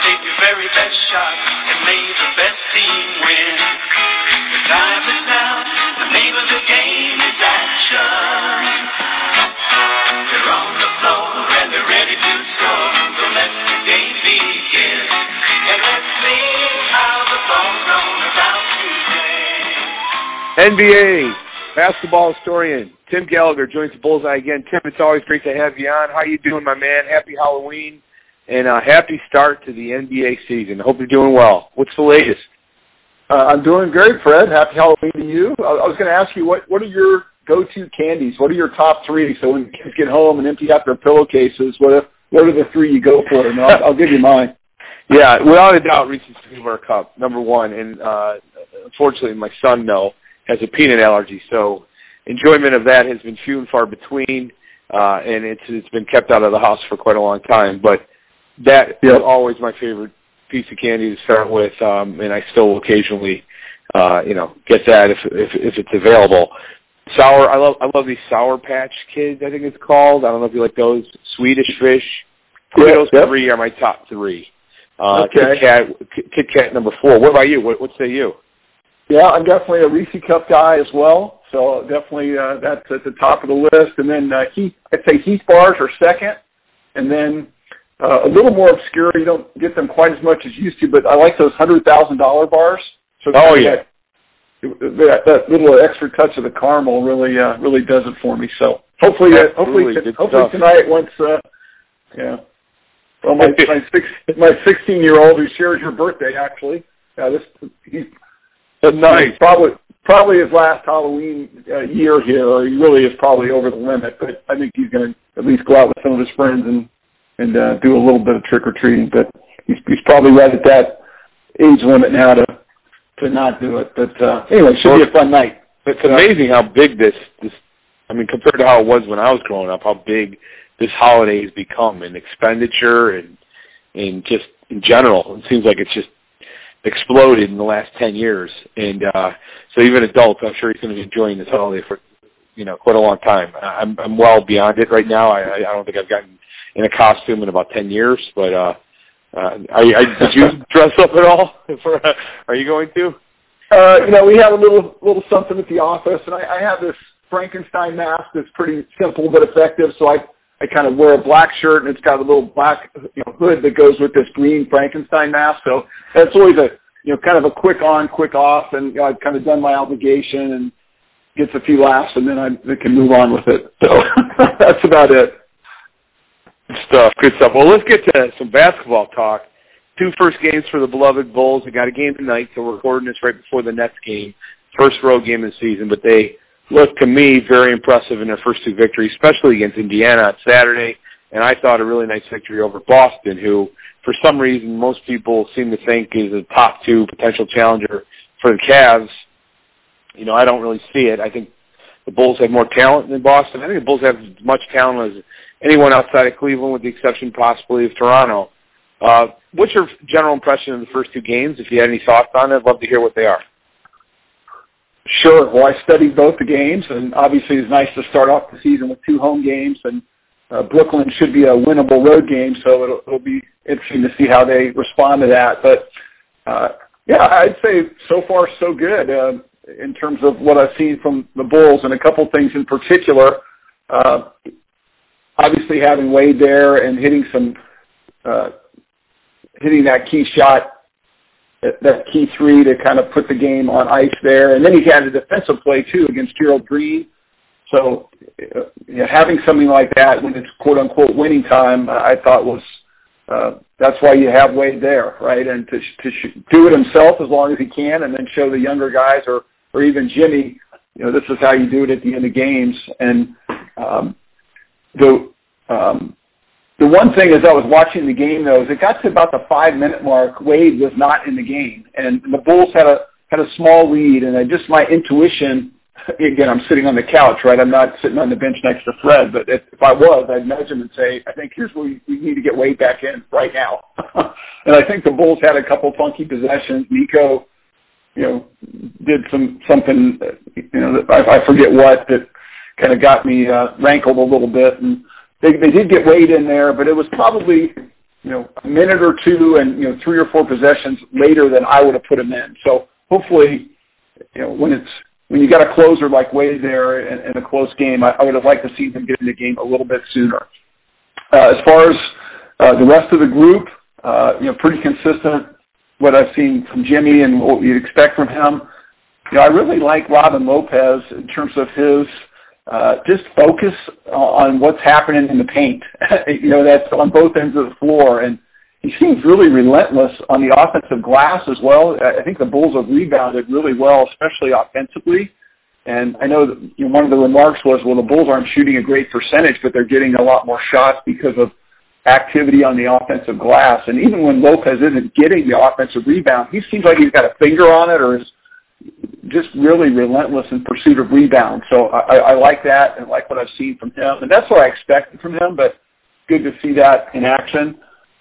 take your very best shot and may the best team win. The time is now. The name of the game is action. They're on the floor and they're ready to score. So let the game begin. And let's see how the ball's going about to play. NBA basketball historian Tim Gallagher joins the Bullseye again. Tim, it's always great to have you on. How you doing, my man? Happy Halloween and a happy start to the NBA season. I hope you're doing well. What's the latest? I'm doing great, Fred. Happy Halloween to you. I was going to ask you, what are your go-to candies? What are your top three? So when kids get home and empty out their pillowcases, what are the three you go for? And I'll give you mine. Yeah, without a doubt, Reese's Peanut Butter Cup, number one. And unfortunately, my son, has a peanut allergy, so enjoyment of that has been few and far between, and it's been kept out of the house for quite a long time. But that is always my favorite piece of candy to start with, and I still occasionally, get that if it's available. Sour, I love these Sour Patch Kids, I think it's called. I don't know if you like those. Swedish Fish. Those three are my top three. Okay. Kit Kat number 4. What about you? What say you? Yeah, I'm definitely a Reese Cup guy as well. So definitely that's at the top of the list. And then I'd say Heath bars are second. And then a little more obscure. You don't get them quite as much as you used to, but I like those $100,000 bars. So that little extra touch of the caramel really does it for me. So hopefully tonight once Well, my 16-year-old who shares your birthday actually. Nice. Probably his last Halloween year here, or he really is probably over the limit. But I think he's going to at least go out with some of his friends and do a little bit of trick or treating. But he's probably right at that age limit now to not do it. But anyway, it should be a fun night. It's amazing how big this. I mean, compared to how it was when I was growing up, how big this holiday has become in expenditure and just in general. It seems like it's just exploded in the last 10 years. And so even adults, I'm sure he's going to be enjoying this holiday for, quite a long time. I'm well beyond it right now. I don't think I've gotten in a costume in about 10 years, but did you dress up at all? Are you going to? We have a little something at the office, and I have this Frankenstein mask that's pretty simple but effective, so I kind of wear a black shirt, and it's got a little black hood that goes with this green Frankenstein mask. So that's always a kind of a quick on, quick off, and I've kind of done my obligation and gets a few laughs, and then I can move on with it. So that's about it. Good stuff. Well, let's get to some basketball talk. 2 first games for the beloved Bulls. We got a game tonight, so we're recording this right before the Nets game, first road game of the season, but they looked to me very impressive in their first 2 victories, especially against Indiana on Saturday, and I thought a really nice victory over Boston, who for some reason most people seem to think is a top 2 potential challenger for the Cavs. I don't really see it. I think the Bulls have more talent than Boston. I think the Bulls have as much talent as anyone outside of Cleveland, with the exception possibly of Toronto. What's your general impression of the first 2 games? If you had any thoughts on it, I'd love to hear what they are. Sure. Well, I studied both the games, and obviously it's nice to start off the season with 2 home games, and Brooklyn should be a winnable road game, so it'll be interesting to see how they respond to that. But, I'd say so far so good in terms of what I've seen from the Bulls, and a couple things in particular. Obviously having Wade there and hitting that key shot, that key 3 to kind of put the game on ice there. And then he had a defensive play, too, against Gerald Green. So having something like that when it's quote-unquote winning time, I thought was that's why you have Wade there, right? And to do it himself as long as he can, and then show the younger guys or even Jimmy, this is how you do it at the end of games. And the one thing as I was watching the game, though, is it got to about the 5-minute mark, Wade was not in the game, and the Bulls had a small lead, and my intuition, again, I'm sitting on the couch, right? I'm not sitting on the bench next to Fred, but if I was, I'd nudge him and say, I think here's where we need to get Wade back in right now. And I think the Bulls had a couple funky possessions. Nico, did something, I forget what, that kind of got me rankled a little bit, and they did get Wade in there, but it was probably a minute or two and 3 or 4 possessions later than I would have put him in. So hopefully, when you got a closer like Wade there in a close game, I would have liked to see him get in the game a little bit sooner. As far as the rest of the group, pretty consistent what I've seen from Jimmy and what you'd expect from him. I really like Robin Lopez in terms of his just focus on what's happening in the paint. That's on both ends of the floor, and he seems really relentless on the offensive glass as well. I think the Bulls have rebounded really well, especially offensively. And I know that one of the remarks was, well, the Bulls aren't shooting a great percentage, but they're getting a lot more shots because of activity on the offensive glass. And even when Lopez isn't getting the offensive rebound, he seems like he's got a finger on it or is just really relentless in pursuit of rebounds. So I like that and like what I've seen from him. And that's what I expected from him, but good to see that in action.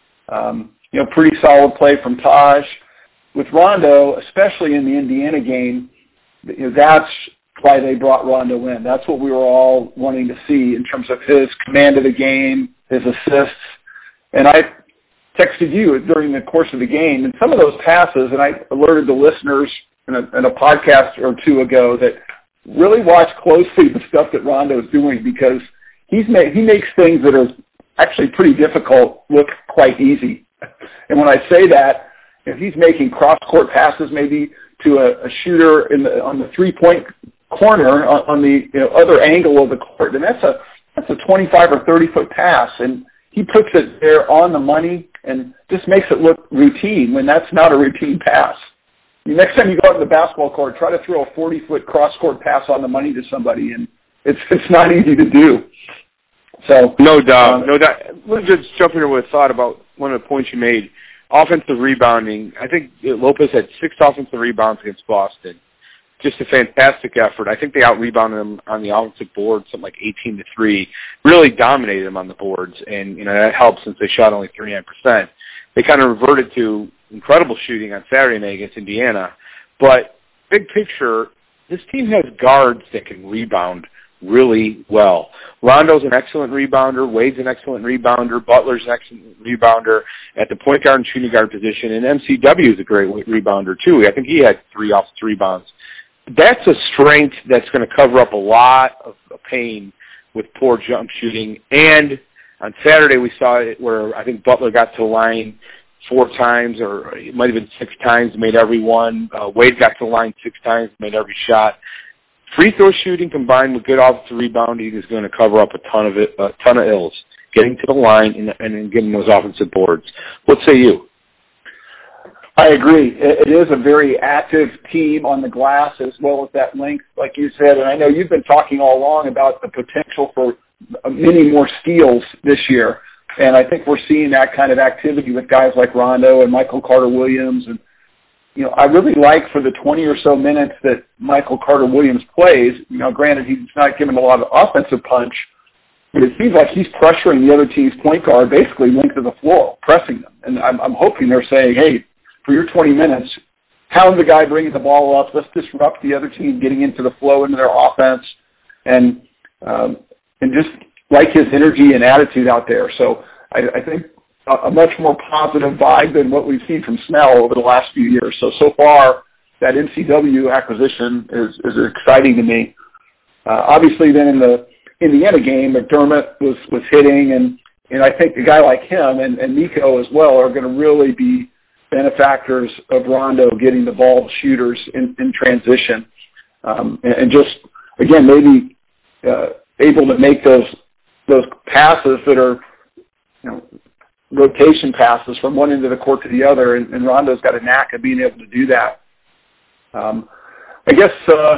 Pretty solid play from Taj. With Rondo, especially in the Indiana game, that's why they brought Rondo in. That's what we were all wanting to see in terms of his command of the game, his assists. And I texted you during the course of the game, and some of those passes, and I alerted the listeners in a podcast or two ago that really watch closely the stuff that Rondo is doing, because he makes things that are actually pretty difficult look quite easy. And when I say that, he's making cross-court passes maybe to a shooter on the three-point corner on the other angle of the court, and that's a 25 or 30-foot pass, and he puts it there on the money and just makes it look routine when that's not a routine pass. Next time you go out to the basketball court, try to throw a 40-foot cross-court pass on the money to somebody, and it's not easy to do. So no doubt. Let's just jump in here with a thought about one of the points you made. Offensive rebounding. I think Lopez had 6 offensive rebounds against Boston. Just a fantastic effort. I think they out-rebounded them on the offensive board, something like 18-3. Really dominated them on the boards, and that helped since they shot only 39%. They kind of reverted to incredible shooting on Saturday night against Indiana. But big picture, this team has guards that can rebound really well. Rondo's an excellent rebounder. Wade's an excellent rebounder. Butler's an excellent rebounder at the point guard and shooting guard position. And MCW is a great rebounder, too. I think he had 3 offensive rebounds. That's a strength that's going to cover up a lot of pain with poor jump shooting. And on Saturday we saw it where I think Butler got to the line 4 times, or it might have been 6 times, made every one. Wade got to the line 6 times, made every shot. Free throw shooting combined with good offensive rebounding is going to cover up a ton of ills, getting to the line and getting those offensive boards. What say you? I agree. It is a very active team on the glass as well as that length, like you said. And I know you've been talking all along about the potential for many more steals this year. And I think we're seeing that kind of activity with guys like Rondo and Michael Carter-Williams. And, I really like for the 20 or so minutes that Michael Carter-Williams plays, granted he's not given a lot of offensive punch, but it seems like he's pressuring the other team's point guard basically length of the floor, pressing them. And I'm hoping they're saying, hey, for your 20 minutes, hound the guy bringing the ball up. Let's disrupt the other team getting into the flow into their offense, and just like his energy and attitude out there. So I think a much more positive vibe than what we've seen from Snell over the last few years. So far, that MCW acquisition is exciting to me. Obviously, then in the Indiana game, McDermott was hitting, and I think a guy like him and Nico as well are going to really be benefactors of Rondo getting the ball to shooters in transition, and just again maybe able to make those passes that are rotation passes from one end of the court to the other, and Rondo's got a knack of being able to do that. I guess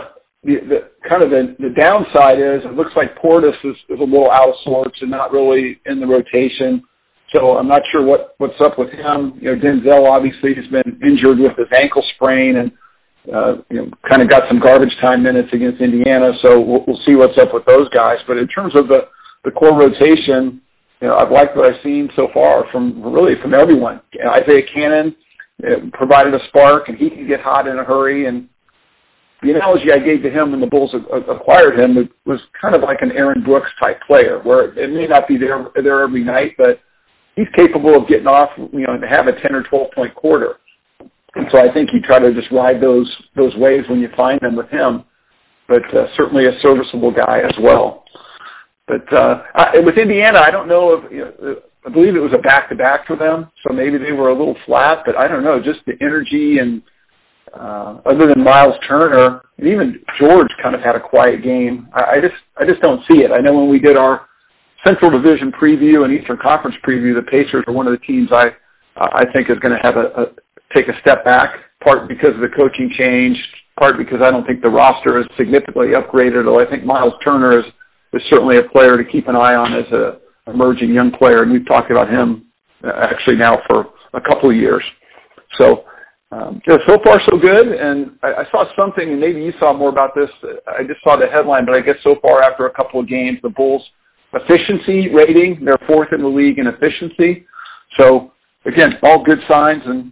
the downside is it looks like Portis is a little out of sorts and not really in the rotation. So I'm not sure what's up with him. Denzel obviously has been injured with his ankle sprain and kind of got some garbage time minutes against Indiana. So we'll see what's up with those guys. But in terms of the core rotation, I've liked what I've seen so far from everyone. Isaiah Cannon provided a spark, and he can get hot in a hurry. And the analogy I gave to him when the Bulls acquired him was kind of like an Aaron Brooks type player, where it may not be there every night, but he's capable of getting off, to have a 10 or 12-point quarter. And so I think you try to just ride those waves when you find them with him. But certainly a serviceable guy as well. But with Indiana, I don't know if I believe it was a back-to-back for them, so maybe they were a little flat. But I don't know, just the energy and other than Miles Turner, and even George kind of had a quiet game. I just don't see it. I know when we did our Central Division preview and Eastern Conference preview, the Pacers are one of the teams I think is going to have take a step back, part because of the coaching change, part because I don't think the roster is significantly upgraded, although I think Miles Turner is certainly a player to keep an eye on as an emerging young player, and we've talked about him actually now for a couple of years. So, so far so good, and I saw something, and maybe you saw more about this. I just saw the headline, but I guess so far after a couple of games, the Bulls' efficiency rating, they're fourth in the league in efficiency. So, again, all good signs, and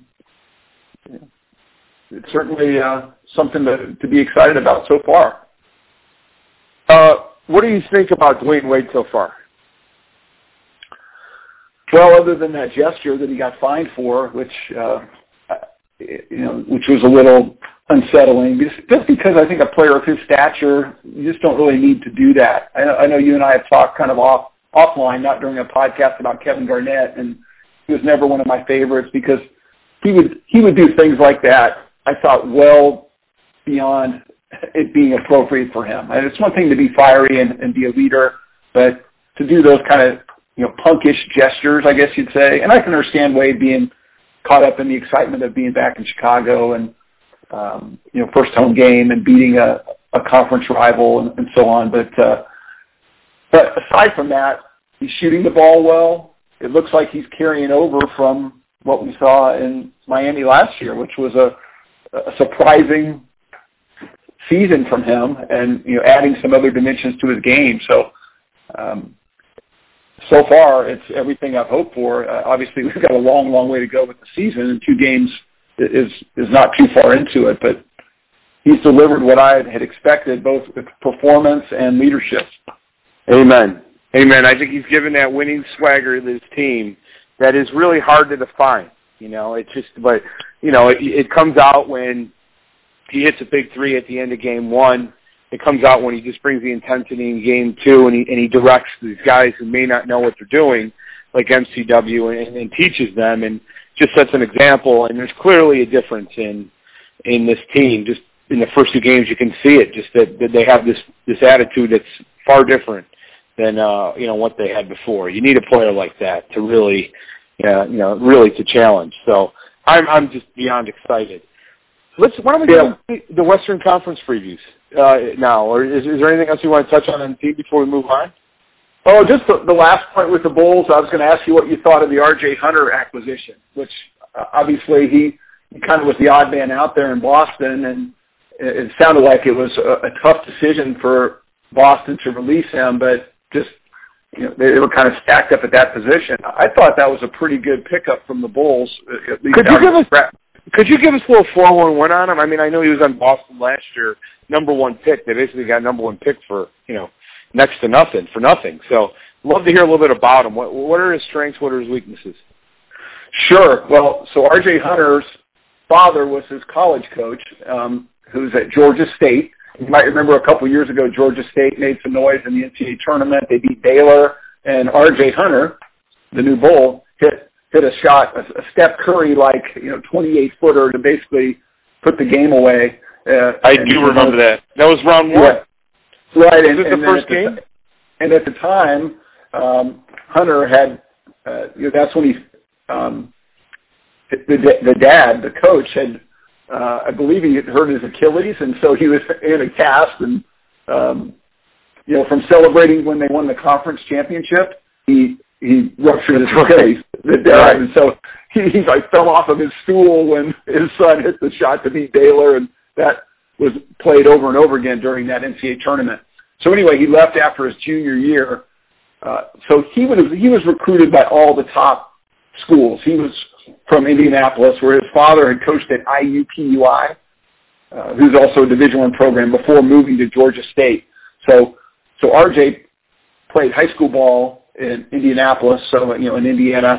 it's certainly something to be excited about so far. What do you think about Dwayne Wade so far? Well, other than that gesture that he got fined for, which which was a little unsettling, just because I think a player of his stature, you just don't really need to do that. I know you and I have talked kind of offline, not during a podcast, about Kevin Garnett, and he was never one of my favorites because he would do things like that, I thought, well beyond it being appropriate for him. And it's one thing to be fiery and be a leader, but to do those kind of punkish gestures, I guess you'd say. And I can understand Wade being caught up in the excitement of being back in Chicago and first home game and beating a conference rival and so on. But aside from that, he's shooting the ball well. It looks like he's carrying over from what we saw in Miami last year, which was a surprising season from him, and adding some other dimensions to his game. So so far it's everything I've hoped for. Obviously we've got a long way to go with the season, and 2 games is not too far into it, but he's delivered what I had expected, both with performance and leadership. Amen. I think he's given that winning swagger to his team that is really hard to define. It comes out when he hits a big 3 at the end of game 1. It comes out when he just brings the intensity in game 2, and he directs these guys who may not know what they're doing, like MCW, and teaches them, and just sets an example. And there's clearly a difference in this team. Just in the first 2 games, you can see it. Just that they have this attitude that's far different than what they had before. You need a player like that to really to challenge. So I'm just beyond excited. Why don't we go to the Western Conference previews now, or is there anything else you want to touch on the team before we move on? Oh, just the last point with the Bulls, I was going to ask you what you thought of the R.J. Hunter acquisition, which obviously he kind of was the odd man out there in Boston, and it sounded like it was a tough decision for Boston to release him, but just they were kind of stacked up at that position. I thought that was a pretty good pickup from the Bulls. At least Could you give us a little 4-1-1 on him? I mean, I know he was on Boston last year, number 1 pick. They basically got number 1 pick for, next to nothing, for nothing. So love to hear a little bit about him. What are his strengths? What are his weaknesses? Sure. Well, so R.J. Hunter's father was his college coach, who's at Georgia State. You might remember a couple years ago, Georgia State made some noise in the NCAA tournament. They beat Baylor, and R.J. Hunter, the new Bull, hit a shot, a Steph Curry-like, 28-footer to basically put the game away. I do remember that. That was round 1. Right. Was it the first game? And at the time, Hunter had, that's when he, the dad, the coach, had, I believe he had hurt his Achilles, and so he was in a cast, and, from celebrating when they won the conference championship, he ruptured his Achilles, the dad, right. And so he fell off of his stool when his son hit the shot to beat Baylor, and that was played over and over again during that NCAA tournament. So anyway, he left after his junior year. So he was recruited by all the top schools. He was from Indianapolis, where his father had coached at IUPUI, who's also a Division I program, before moving to Georgia State. So RJ played high school ball in Indianapolis, so in Indiana,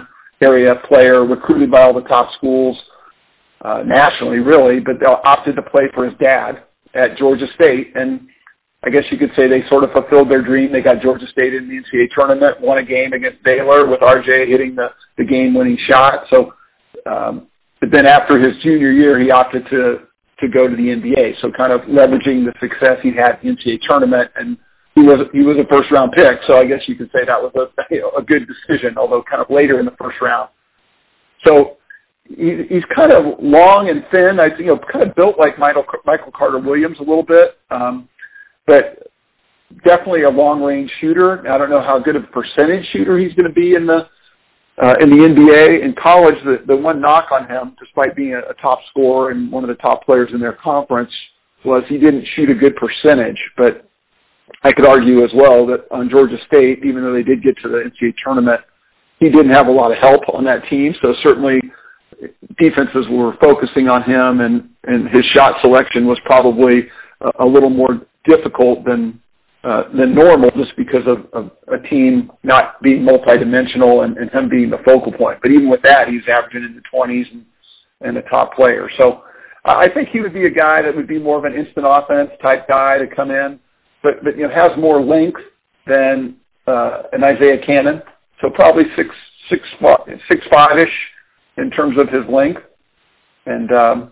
area player, recruited by all the top schools nationally, really, but they opted to play for his dad at Georgia State. And I guess you could say they sort of fulfilled their dream. They got Georgia State in the NCAA tournament, won a game against Baylor with RJ hitting the game-winning shot. So, but then after his junior year, he opted to go to the NBA. So kind of leveraging the success he had in the NCAA tournament, and he was a first-round pick. So I guess you could say that was a good decision, although kind of later in the first round. So he's kind of long and thin. Kind of built like Michael Carter Williams a little bit. But definitely a long-range shooter. I don't know how good of a percentage shooter he's going to be in the NBA. In college, the one knock on him, despite being a top scorer and one of the top players in their conference, was he didn't shoot a good percentage. But I could argue as well that on Georgia State, even though they did get to the NCAA tournament, he didn't have a lot of help on that team. So certainly defenses were focusing on him, and his shot selection was probably a little more difficult than normal, just because of a team not being multidimensional and him being the focal point. But even with that, he's averaging in the 20s and a top player. So I think he would be a guy that would be more of an instant offense type guy to come in, but has more length than an Isaiah Cannon. So probably 6'5" in terms of his length, and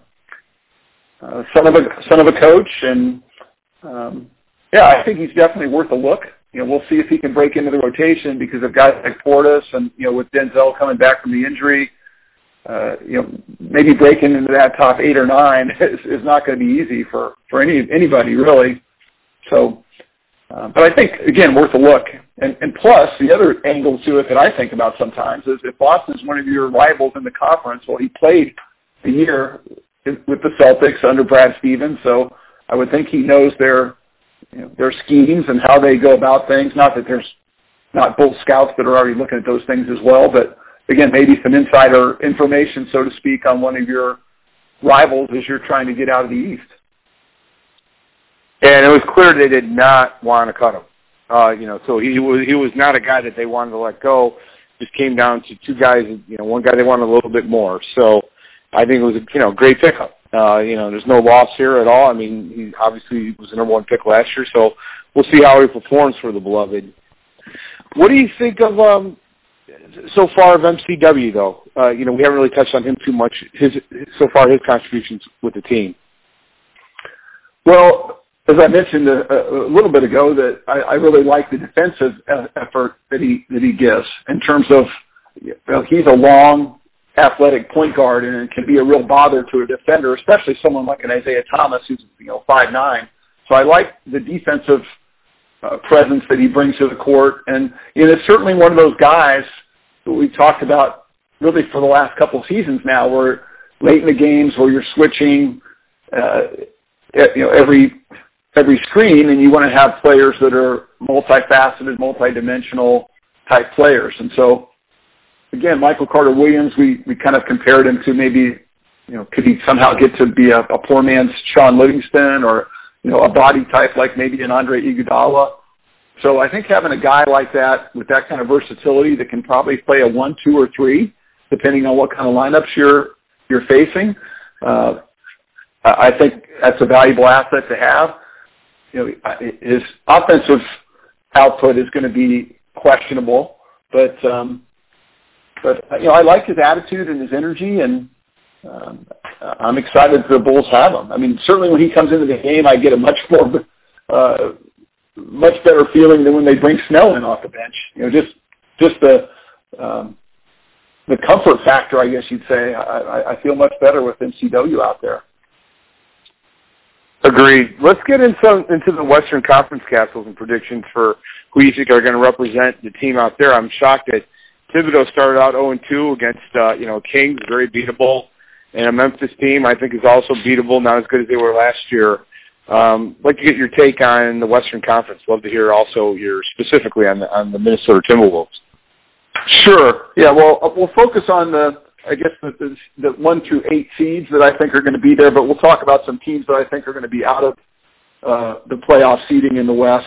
son of a coach, and I think he's definitely worth a look. We'll see if he can break into the rotation because of guys like Portis, and with Denzel coming back from the injury, maybe breaking into that top 8 or 9 is not going to be easy for anybody really. So, but I think again worth a look. And plus, the other angle to it that I think about sometimes is if Boston's one of your rivals in the conference, well, he played a year with the Celtics under Brad Stevens, so I would think he knows their schemes and how they go about things. Not that there's not both scouts that are already looking at those things as well, but again, maybe some insider information, so to speak, on one of your rivals as you're trying to get out of the East. And it was clear they did not want to cut him. So he was not a guy that they wanted to let go. Just came down to two guys. One guy they wanted a little bit more. So I think it was a great pickup. There's no loss here at all. I mean, he obviously was the number 1 pick last year, so we'll see how he performs for the Beloved. What do you think of so far of MCW though? We haven't really touched on him too much. His contributions with the team. Well, as I mentioned a little bit ago, that I really like the defensive effort that he gives in terms of he's a long, athletic point guard and can be a real bother to a defender, especially someone like an Isaiah Thomas who's 5'9". So I like the defensive presence that he brings to the court, and it's certainly one of those guys that we've talked about really for the last couple of seasons now, where late in the games where you're switching every screen, and you want to have players that are multifaceted, multidimensional type players. And so, again, Michael Carter Williams, we kind of compared him to maybe, could he somehow get to be a poor man's Sean Livingston, or, a body type like maybe an Andre Iguodala. So I think having a guy like that with that kind of versatility that can probably play a 1, 2, or 3, depending on what kind of lineups you're facing, I think that's a valuable asset to have. His offensive output is going to be questionable, but I like his attitude and his energy, and I'm excited that the Bulls have him. I mean, certainly when he comes into the game, I get a much better feeling than when they bring Snell in off the bench. Just the comfort factor, I guess you'd say. I feel much better with MCW out there. Agreed. Let's get into the Western Conference castles and predictions for who you think are going to represent the team out there. I'm shocked that Thibodeau started out 0-2 against Kings, very beatable, and a Memphis team I think is also beatable, not as good as they were last year. I'd like to get your take on the Western Conference. Love to hear also specifically on the Minnesota Timberwolves. Sure. Yeah. Well, we'll focus on the 1 through 8 seeds that I think are going to be there, but we'll talk about some teams that I think are going to be out of the playoff seeding in the West.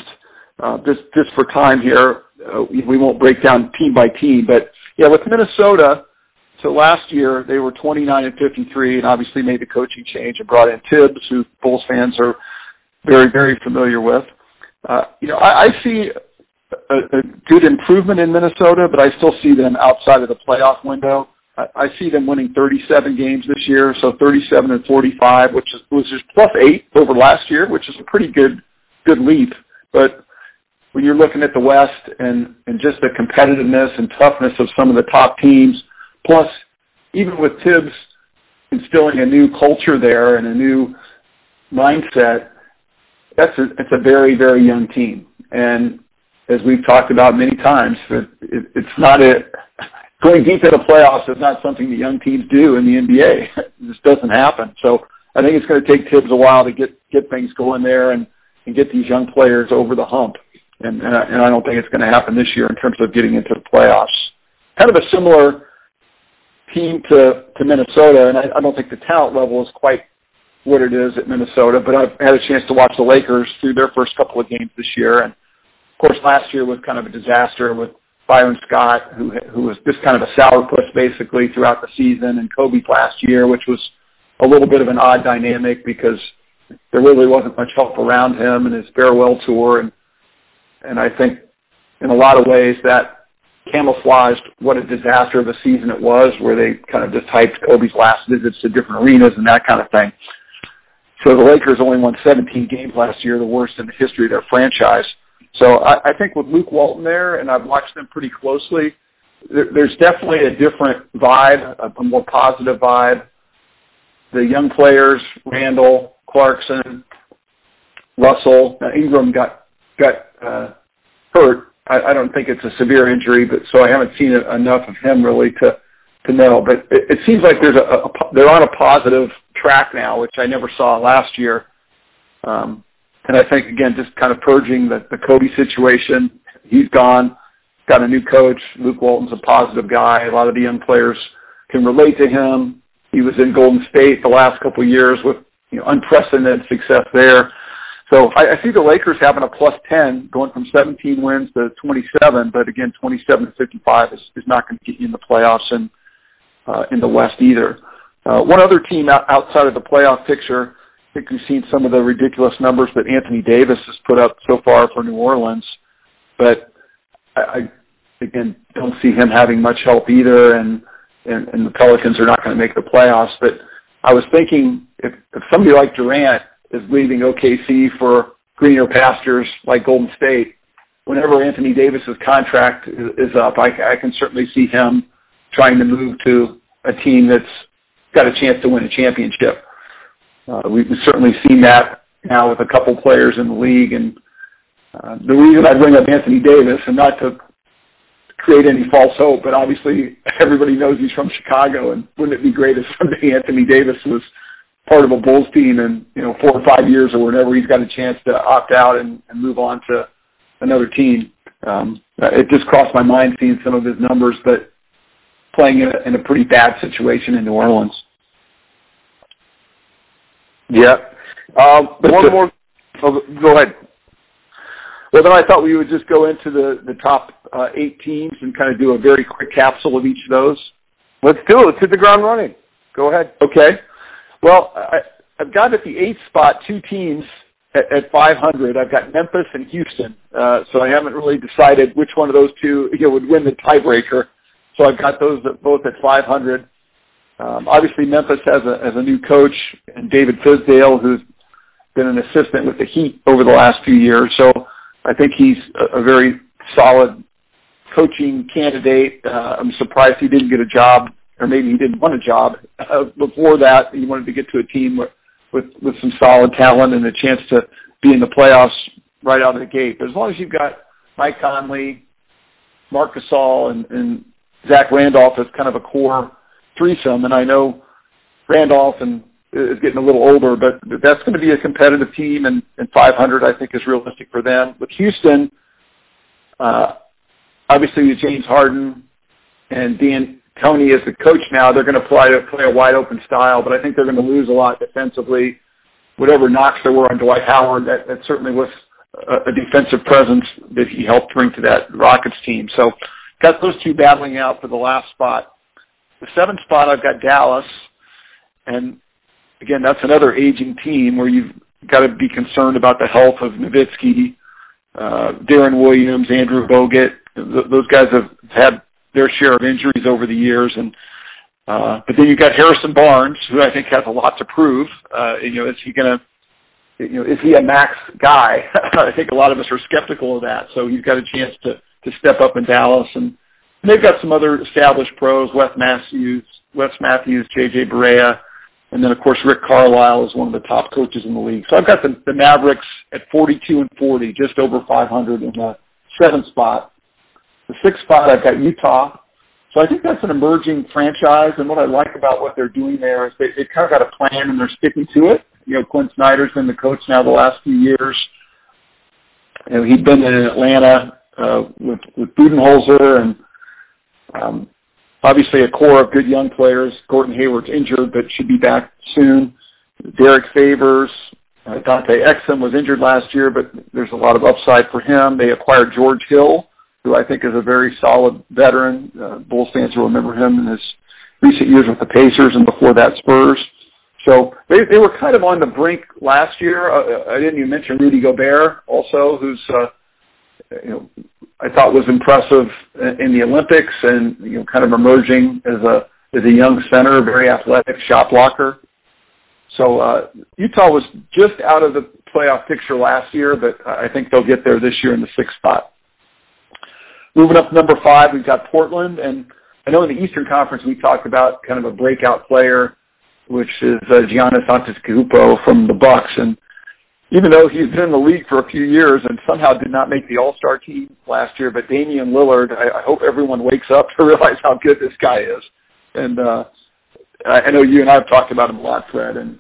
Just for time here, we won't break down team by team, but yeah, with Minnesota, So last year they were 29-53, and obviously made the coaching change and brought in Tibbs, who Bulls fans are very, very familiar with. I see a good improvement in Minnesota, but I still see them outside of the playoff window. I see them winning 37 games this year, so 37-45, which is +8 over last year, which is a pretty good leap. But when you're looking at the West and just the competitiveness and toughness of some of the top teams, plus even with Tibbs instilling a new culture there and a new mindset, it's a very, very young team. And as we've talked about many times, it's not going deep into playoffs is not something that young teams do in the NBA. It just doesn't happen. So I think it's going to take Tibbs a while to get things going there and get these young players over the hump. And I don't think it's going to happen this year in terms of getting into the playoffs. Kind of a similar team to Minnesota, and I don't think the talent level is quite what it is at Minnesota, but I've had a chance to watch the Lakers through their first couple of games this year. And, of course, last year was kind of a disaster with Byron Scott, who was just kind of a sourpuss basically throughout the season, and Kobe last year, which was a little bit of an odd dynamic because there really wasn't much help around him in his farewell tour. And I think in a lot of ways that camouflaged what a disaster of a season it was, where they kind of just hyped Kobe's last visits to different arenas and that kind of thing. So the Lakers only won 17 games last year, the worst in the history of their franchise. So I think with Luke Walton there, and I've watched them pretty closely, there's definitely a different vibe, a more positive vibe. The young players, Randall, Clarkson, Russell, Ingram got hurt. I don't think it's a severe injury, but so I haven't seen enough of him really to know. But it seems like they're on a positive track now, which I never saw last year. And I think, again, just kind of purging the Kobe situation. He's gone, got a new coach. Luke Walton's a positive guy. A lot of the young players can relate to him. He was in Golden State the last couple of years with unprecedented success there. So I see the Lakers having a +10, going from 17 wins to 27, but again, 27-55 is not going to get you in the playoffs and in the West either. One other team outside of the playoff picture, I think we've seen some of the ridiculous numbers that Anthony Davis has put up so far for New Orleans, but I again, don't see him having much help either, and the Pelicans are not going to make the playoffs. But I was thinking if somebody like Durant is leaving OKC for greener pastures like Golden State, whenever Anthony Davis's contract is up, I can certainly see him trying to move to a team that's got a chance to win a championship. We've certainly seen that now with a couple players in the league. And the reason I bring up Anthony Davis, and not to create any false hope, but obviously everybody knows he's from Chicago, and wouldn't it be great if someday Anthony Davis was part of a Bulls team in 4 or 5 years or whenever he's got a chance to opt out and move on to another team. It just crossed my mind seeing some of his numbers, but playing in a pretty bad situation in New Orleans. Yeah. One more. Oh, go ahead. Well, then I thought we would just go into the top 8 teams and kind of do a very quick capsule of each of those. Let's do it. Let's hit the ground running. Go ahead. Okay. Well, I've got at the 8th spot 2 teams at 500. I've got Memphis and Houston. So I haven't really decided which one of those two would win the tiebreaker. So I've got those both at 500. Obviously, Memphis has a new coach, and David Fizdale, who's been an assistant with the Heat over the last few years. So I think he's a very solid coaching candidate. I'm surprised he didn't get a job, or maybe he didn't want a job. Before that, he wanted to get to a team with some solid talent and a chance to be in the playoffs right out of the gate. But as long as you've got Mike Conley, Marc Gasol, and Zach Randolph as kind of a core threesome, and I know Randolph is getting a little older, but that's going to be a competitive team, and 500 I think is realistic for them. With Houston, obviously with James Harden and D'Antoni as the coach now, they're going to play a wide open style, but I think they're going to lose a lot defensively. Whatever knocks there were on Dwight Howard, that certainly was a defensive presence that he helped bring to that Rockets team. So got those two battling out for the last spot. the 7th spot, I've got Dallas. And, again, that's another aging team where you've got to be concerned about the health of Nowitzki, Darren Williams, Andrew Bogut. Those guys have had their share of injuries over the years. And but then you've got Harrison Barnes, who I think has a lot to prove. Is he going to, is he a max guy? I think a lot of us are skeptical of that. So he's got a chance to step up in Dallas. And they've got some other established pros, Wes Matthews, J.J. Barea, and then, of course, Rick Carlisle is one of the top coaches in the league. So I've got the Mavericks at 42-40, just over 500 in the 7th spot. The 6th spot, I've got Utah. So I think that's an emerging franchise, and what I like about what they're doing there is they've kind of got a plan and they're sticking to it. Quinn Snyder's been the coach now the last few years. He'd been in Atlanta with Budenholzer, and obviously a core of good young players. Gordon Hayward's injured, but should be back soon. Derek Favors, Dante Exum was injured last year, but there's a lot of upside for him. They acquired George Hill, who I think is a very solid veteran. Bulls fans will remember him in his recent years with the Pacers and before that Spurs. So they were kind of on the brink last year. I didn't even mention Rudy Gobert also, who's I thought was impressive in the Olympics and kind of emerging as a young center, very athletic shot blocker. So Utah was just out of the playoff picture last year, but I think they'll get there this year in the 6th spot. Moving up to number 5, we've got Portland, and I know in the Eastern Conference we talked about kind of a breakout player, which is Giannis Antetokounmpo from the Bucks, and even though he's been in the league for a few years and somehow did not make the All-Star team last year, but Damian Lillard, I hope everyone wakes up to realize how good this guy is. And I know you and I have talked about him a lot, Fred, and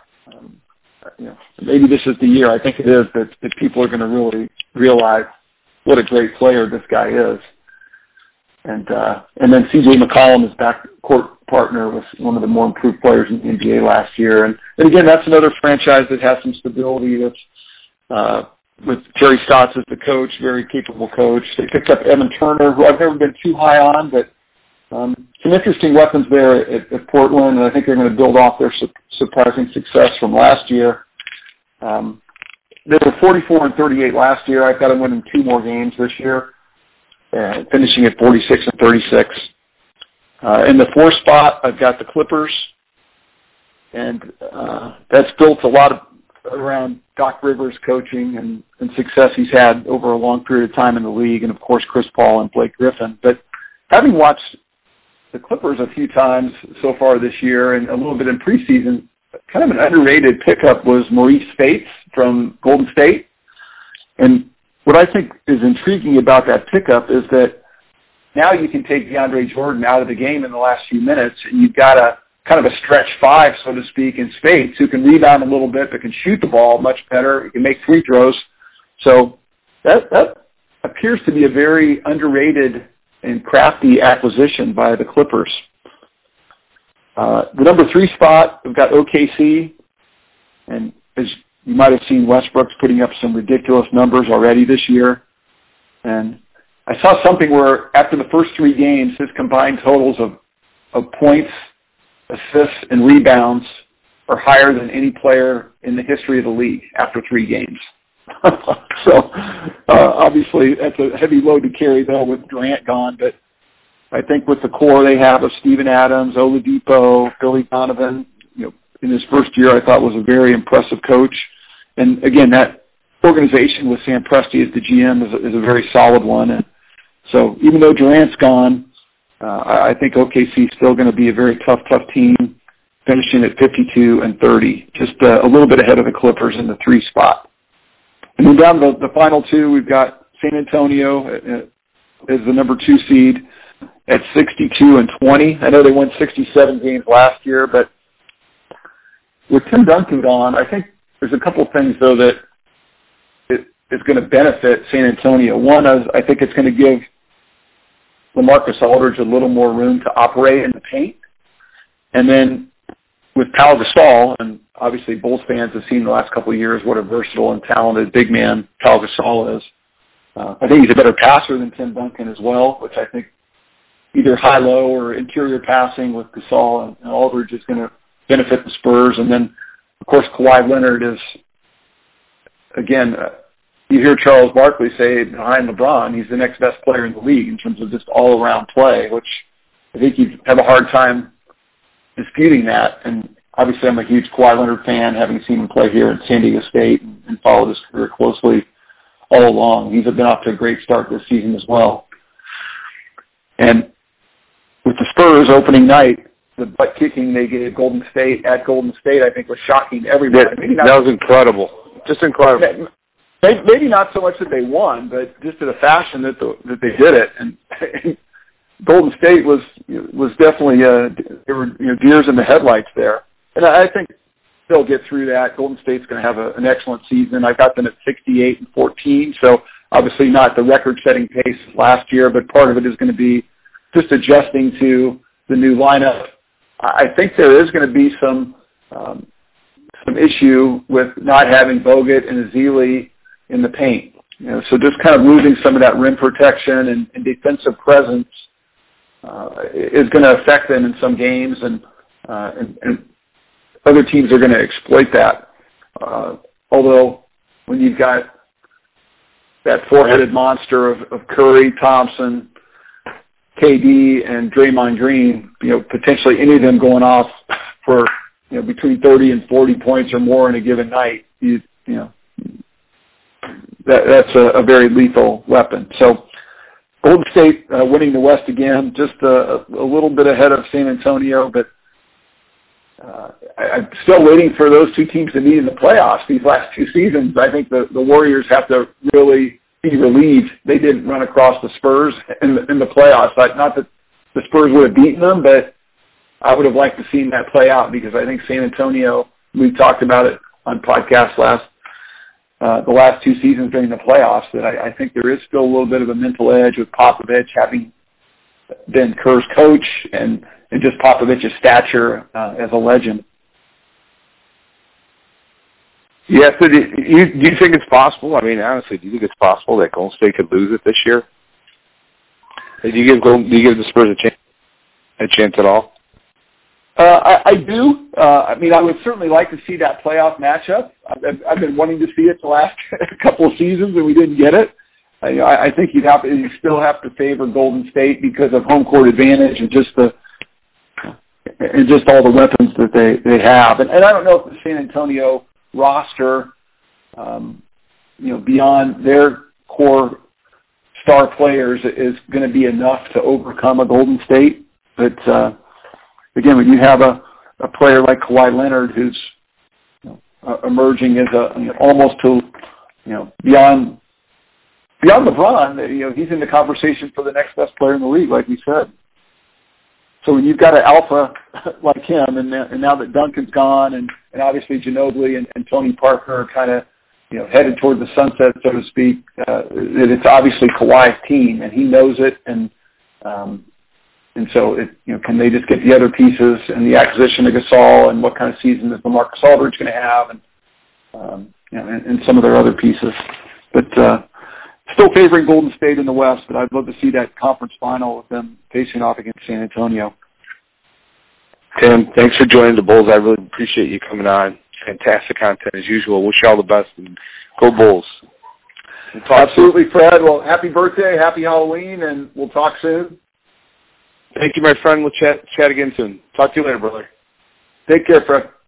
maybe this is the year. I think it is that people are going to really realize what a great player this guy is. And then C.J. McCollum is backcourt partner with one of the more improved players in the NBA last year. And again, that's another franchise that has some stability. That's with Terry Stotts as the coach, very capable coach. They picked up Evan Turner, who I've never been too high on, but some interesting weapons there at Portland, and I think they're going to build off their surprising success from last year. They were 44-38 last year. I've got them winning 2 more games this year, finishing at 46-36. In the 4th spot, I've got the Clippers, and that's built a lot around Doc Rivers' coaching and success he's had over a long period of time in the league, and, of course, Chris Paul and Blake Griffin. But having watched the Clippers a few times so far this year and a little bit in preseason, kind of an underrated pickup was Maurice Spates from Golden State. And what I think is intriguing about that pickup is that now you can take DeAndre Jordan out of the game in the last few minutes, and you've got a kind of a stretch 5, so to speak, in Spates, who can rebound a little bit but can shoot the ball much better. He can make free throws. So that appears to be a very underrated and crafty acquisition by the Clippers. The number 3 spot, we've got OKC, and as you might have seen, Westbrook's putting up some ridiculous numbers already this year. And I saw something where after the first 3 games, his combined totals of points, assists, and rebounds are higher than any player in the history of the league after 3 games. So obviously that's a heavy load to carry, though, with Durant gone. But I think with the core they have of Steven Adams, Oladipo, Billy Donovan, in his first year, I thought was a very impressive coach. And again, that organization with Sam Presti as the GM is a very solid one. And so even though Durant's gone, I think OKC is still going to be a very tough team, finishing at 52-30, just a little bit ahead of the Clippers in the 3 spot. And then down the final 2, we've got San Antonio as the number 2 seed at 62-20. I know they won 67 games last year, but with Tim Duncan gone, I think there's a couple things, though, that is going to benefit San Antonio. One is I think it's going to give LaMarcus Aldridge a little more room to operate in the paint. And then with Pau Gasol, and obviously Bulls fans have seen the last couple of years what a versatile and talented big man Pau Gasol is. I think he's a better passer than Tim Duncan as well, which I think either high-low or interior passing with Gasol and Aldridge is going to benefit the Spurs. And then, of course, Kawhi Leonard is, again, you hear Charles Barkley say behind LeBron, he's the next best player in the league in terms of just all-around play, which I think you'd have a hard time disputing that. And obviously I'm a huge Kawhi Leonard fan, having seen him play here at San Diego State and followed his career closely all along. He's been off to a great start this season as well. And with the Spurs opening night, the butt kicking they gave Golden State at Golden State, I think was shocking to everybody. That was incredible. Just incredible. Maybe not so much that they won, but just to the fashion that they did it. And Golden State was definitely there were deers in the headlights there. And I think they'll get through that. Golden State's going to have an excellent season. I've got them at 68-14, so obviously not the record-setting pace last year, but part of it is going to be just adjusting to the new lineup. I think there is going to be some issue with not having Bogut and Ezeli in the paint. So just kind of losing some of that rim protection and defensive presence is going to affect them in some games, and other teams are going to exploit that. Although when you've got that four-headed monster of Curry, Thompson, KD, and Draymond Green, potentially any of them going off for between 30 and 40 points or more in a given night, that's a very lethal weapon. So Golden State winning the West again, just a little bit ahead of San Antonio, but I'm still waiting for those two teams to meet in the playoffs these last two seasons. I think the Warriors have to really be relieved they didn't run across the Spurs in the playoffs. Not that the Spurs would have beaten them, but I would have liked to see that play out, because I think San Antonio, we talked about it on podcasts the last two seasons during the playoffs, that I think there is still a little bit of a mental edge with Popovich having been Kerr's coach and just Popovich's stature as a legend. Yeah, so do you think it's possible? I mean, honestly, do you think it's possible that Golden State could lose it this year? Do you give the Spurs a chance at all? I do. I mean, I would certainly like to see that playoff matchup. I've been wanting to see it the last couple of seasons, and we didn't get it. I think you still have to favor Golden State because of home court advantage and just all the weapons that they have. And I don't know if the San Antonio roster, beyond their core star players, is going to be enough to overcome a Golden State. But again, when you have a player like Kawhi Leonard who's emerging as almost to beyond LeBron, he's in the conversation for the next best player in the league, like we said. So when you've got an alpha like him, and now that Duncan's gone, and obviously Ginobili and Tony Parker are kind of headed toward the sunset, so to speak, it's obviously Kawhi's team, and he knows it, and so can they just get the other pieces and the acquisition of Gasol, and what kind of season is LaMarcus Aldridge going to have, and some of their other pieces, but. Still favoring Golden State in the West, but I'd love to see that conference final with them facing off against San Antonio. Tim, thanks for joining the Bulls. I really appreciate you coming on. Fantastic content as usual. Wish you all the best, and go Bulls. Absolutely, Fred. Well, happy birthday, happy Halloween, and we'll talk soon. Thank you, my friend. We'll chat again soon. Talk to you later, brother. Take care, Fred.